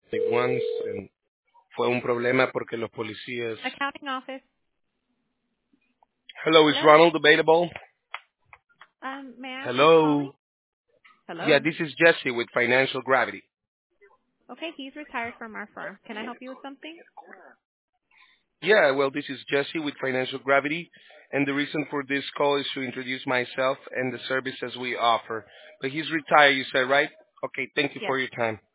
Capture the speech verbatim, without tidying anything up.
once and fue un problema porque los policías. Accounting office. Hello, is Hello. Ronald available? Um, may I ask who's calling? Hello. Yeah, Hello. this is Jesse with Financial Gravity. Okay, he's retired from our firm. Can I help you with something? Yeah, well, this is Jesse with Financial Gravity, and the reason for this call is to introduce myself and the services we offer. But he's retired, you said, right? Okay, thank you Yes. for your time.